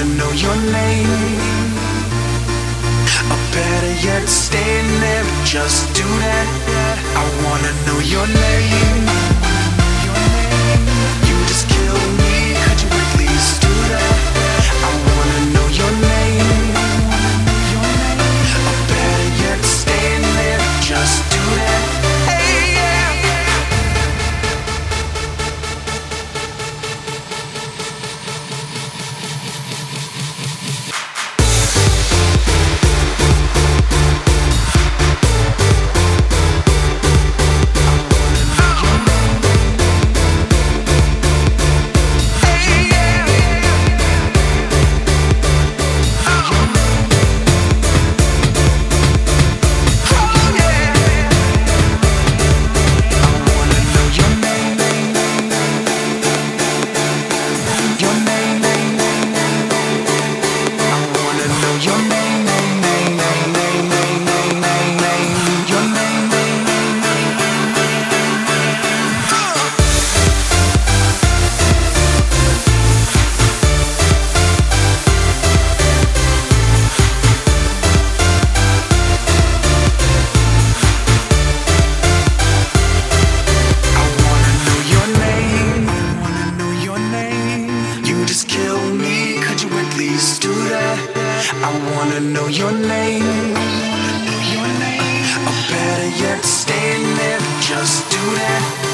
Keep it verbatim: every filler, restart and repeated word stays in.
wanna know your name. Or better yet, stay there, just do that. I wanna know your name. You just kill me, could you at least do that? I wanna know your name. Or better yet, stay there, just do that. Hey, yeah. I wanna know your name. Or better yet, stay there, just do that.